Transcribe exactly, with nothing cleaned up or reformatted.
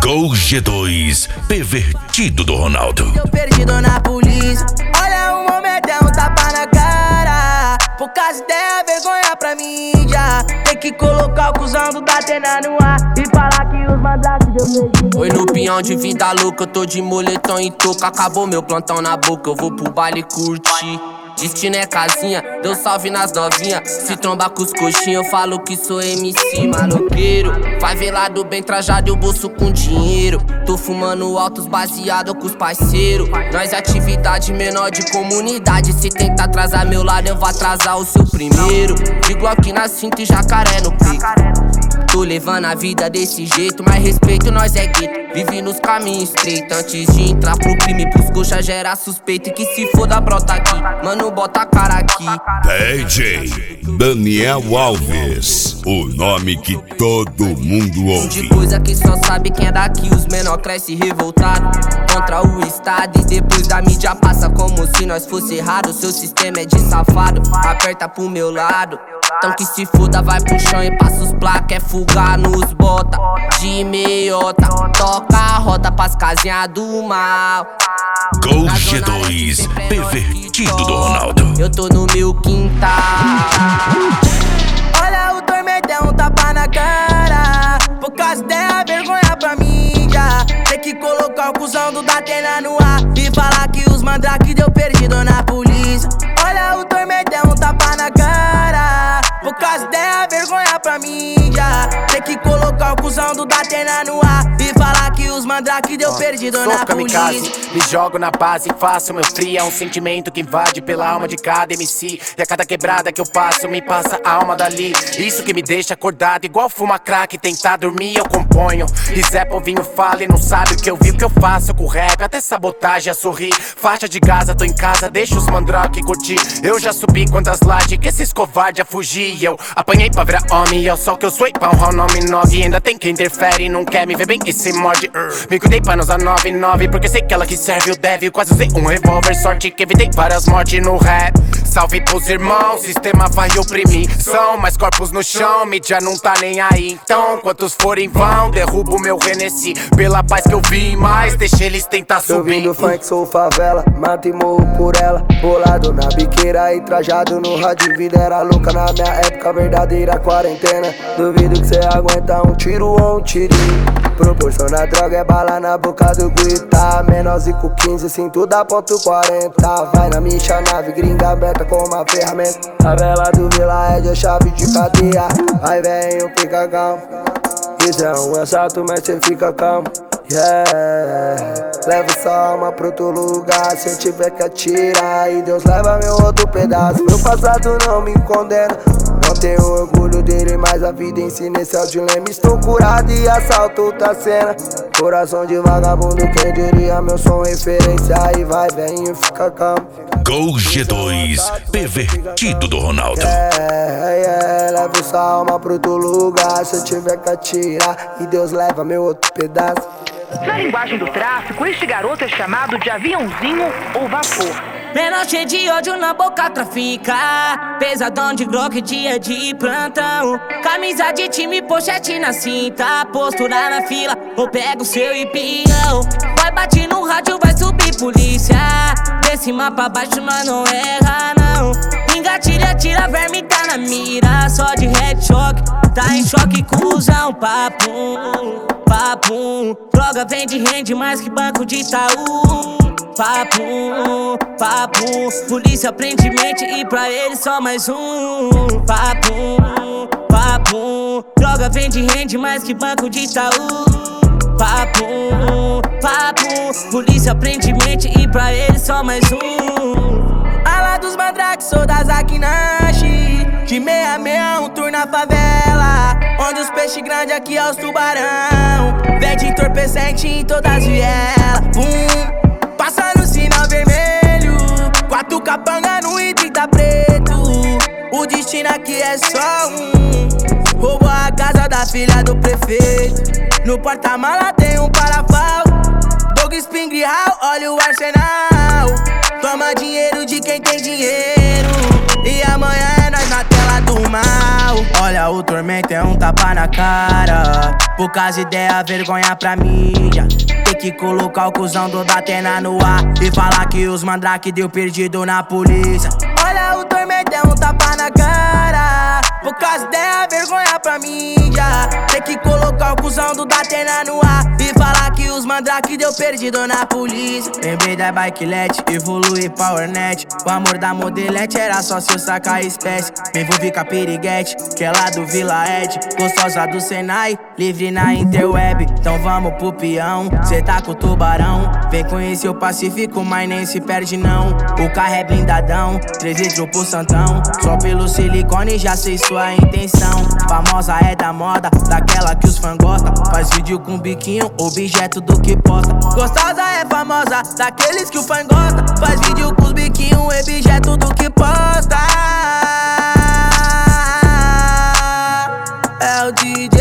Gol G dois, pervertido do Ronaldo. Eu perdido na polícia. Olha o momento, é um tapa na cara. Poucas ideias, vergonha pra mídia. Tem que colocar o cuzão do Datena no ar e falar que os mandrake deu perdido. Oi, no pinhão de vida louca, eu tô de moletom e touca. Acabou meu plantão na boca, eu vou pro baile curtir. Destino é casinha, deu salve nas novinha. Se tromba com os coxinhos, eu falo que sou M C maloqueiro. Vai ver lá do bem trajado e o bolso com dinheiro. Tô fumando altos baseado com os parceiros. Nós é atividade menor de comunidade. Se tentar atrasar meu lado, eu vou atrasar o seu primeiro. De Glock na cinta e jacaré no pico. Tô levando a vida desse jeito, mas respeito nós é gueto. Vive nos caminhos estreitos, antes de entrar pro crime. Pros coxa gera suspeito e que se foda brota aqui. Mano, bota a cara aqui. D J Daniel Alves, o nome que todo mundo ouve. De coisa que só sabe quem é daqui. Os menor cresce revoltado contra o estado. E depois da mídia passa como se nós fosse errado. Seu sistema é de safado, aperta pro meu lado. Então que se foda, vai pro chão e passa os placa. É fugar nos bota de meiota. Toca a roda pras casinhas do mal. Gol G dois, pervertido do Ronaldo. Eu tô no meu quintal. Olha o tormento, é um tapa na cara. Poucas ideias, vergonha pra mídia. Tem que colocar o cuzão do Datena no ar e falar que os mandrake deu perdido na polícia. Olha o tormento, é um tapa na cara. Poucas ideias, vergonha pra mídia. Tem que colocar o cuzão do Datena no ar e falar que os mandrake deu perdido Sou na kamikaze, polícia. me jogo na base, faço meu free. É um sentimento que invade pela alma de cada M C. E a cada quebrada que eu passo, me passa a alma dali. Isso que me deixa acordado, igual fuma crack. Tentar dormir, eu componho. E Zé Povinho fala e não sabe o que eu vi. O que eu faço com rap, até sabotagem a sorrir. Faixa de Gaza, tô em casa, deixa os mandrake curtir. Eu já subi quantas lajes que esses covarde a fugir. Eu apanhei pra virar homem, é só que eu sou pra honrar o nome nove. Ainda tem quem interfere, não quer me ver bem e se morde. uh. Me cuidei pra não usar nove nove, porque sei que ela que serve o deve. Quase usei um revólver, sorte que evitei várias mortes no rap. Salve pros irmãos, sistema vai oprimir. São mais corpos no chão, mídia não tá nem aí. Então, quantos forem vão, derrubo meu Renesci. Pela paz que eu vi, mas deixa eles tentar subir. Eu vim do funk, sou favela, mato e morro por ela. Bolado na biqueira e trajado no rádio. Vida era louca na minha época, verdadeira quarentena. Duvido que cê aguenta um tiro ou um tirinho. Proporciona droga, é bala na boca do guita. Menorzinho com quinze, cinto da ponto quarenta. Vai na minha nave, gringa aberta com uma ferramenta. A vela do Vila é de chave de cadeia. Aí vem, fica calmo. Isso é um assalto, mas cê fica calmo. Yeah. Leva sua alma pra outro lugar. Se eu tiver que atirar, e Deus leva meu outro pedaço. Meu passado não me condena, não tenho orgulho dele, mas a vida ensina, esse é o dilema. Estou curado e assalto outra cena. Coração de vagabundo, quem diria, meu som referência. Aí vai, vem e fica calmo. Gol G dois, pervertido do Ronaldo. Yeah, yeah, leva sua alma pra outro lugar. Se eu tiver que atirar, e Deus leva meu outro pedaço. Na linguagem do tráfico, este garoto é chamado de aviãozinho ou vapor. Menor cheio de ódio na boca trafica. Pesadão de Glock, dia de plantão. Camisa de time, pochete na cinta. Postura na fila, ou pega o seu empião. Vai bater no rádio, vai subir polícia. De cima pra baixo nós não erra não. Engatilha, tira, verme tá na mira. Só de headshot, tá em choque, cuzão. Papum, papum. Droga vende, rende mais que banco de Itaú. Papum, papum. Polícia prende mente e pra ele só mais um. Papum, papum. Droga vende, rende mais que banco de Itaú. Papum, papum. Polícia prende mente e pra ele só mais um. Ala dos mandrake, sou da Zakinashi. De meia meia, um tour na favela. Onde os peixes grandes, aqui é os tubarão. Vende entorpecente em todas as vielas. Bum. Passa no sinal vermelho, quatro capanga no e trinta preto. O destino aqui é só um. Roubou a casa da filha do prefeito. No porta-mala tem um parafal. Dog Spring Hall, olha o arsenal. Toma dinheiro de quem tem dinheiro. E amanhã é nós na tela do mal. Olha o tormento, é um tapa na cara. Poucas ideias, vergonha pra mídia. Tem que colocar o cuzão do Datena no ar e falar que os mandrake deu perdido na polícia. Olha o tormento, é um tapa na cara. Poucas ideias, vergonha pra mídia. Tem que colocar o cuzão do Datena no ar e falar que os mandrake deu perdido na polícia. Lembrei da Bikelet, evolui Powernet. O amor da modelete era só se eu sacar espécie. Me envolvi com a piriguete, que é lá do Vila Ed. Gostosa do Senai, livre na interweb. Então vamos pro peão, cê tá com o tubarão. Vem conhecer o Pacífico, mas nem se perde não. O carro é blindadão, três litros pro Santão. Só pelo silicone já sei sua intenção. Famosa é da moda, daquela que os fãs gostam. Faz vídeo com biquinho, objeto do que posta. Gostosa é famosa, daqueles que o fã gosta. Faz vídeo com os biquinhos, objeto do que posta. É o D J